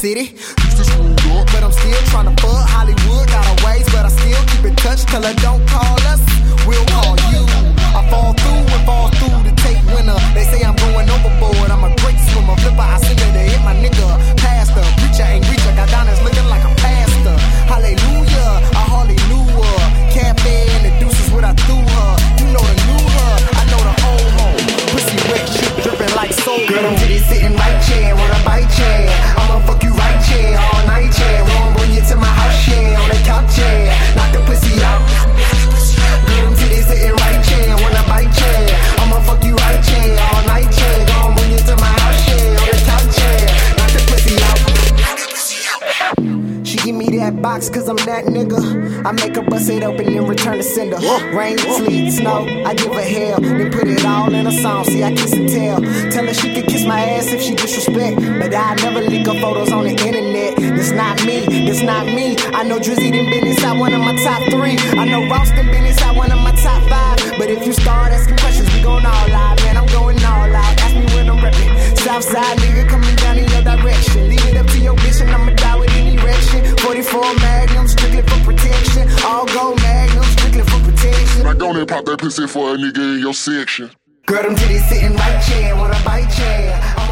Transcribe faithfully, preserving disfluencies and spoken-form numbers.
city. Used to screw up, but I'm still trying to fuck Hollywood. Got her ways, but I still keep in touch. Tell her don't call us, we'll call you. I fall through and fall through to take winner. They say I'm going overboard. I'm a great swimmer, flipper. I send her to hit my nigga. Pastor, preacher ain't reacher. Got Donna's looking like a pastor. Hallelujah, I hardly knew her. Cafe and the deuces what I threw her. You know the new her, I know the old hoe. Pussy wet, shit dripping like soul. Girl, them titties sitting right chair, wanna bite chair. I'ma fuck you right chair, all night chair. Won't bring you to my house chair, on the couch chair. Knock the pussy out. Girl, them titties sitting right chair, wanna bite chair. I'ma fuck you right chair, all night chair. Gon' bring you to my house chair, on the couch chair. Knock the pussy out. She give me that box cause I'm that nigga. I make her bust it open and return to sender. Rain, sleet, snow, I give her hell. Then put it all in a song, see I kiss and tell. Tell her she could kiss my ass if she disrespect. But I never leak her photos on the internet. That's not me, that's not me. I know Drizzy done been inside one of my top three. I know Ross done been inside one of my top five. But if you start asking questions, we gon' all out, man. I'm going all out, ask me when I'm reppin'. Southside nigga coming down in your direction. Leave it up to your bitch and I'ma die with any erection. forty-four Magnum, strictly for protection. All gold Magnum, strictly for protection. Now go and pop that pussy for a nigga in your section. Girl, them titties sitting right chair, wanna bite chair.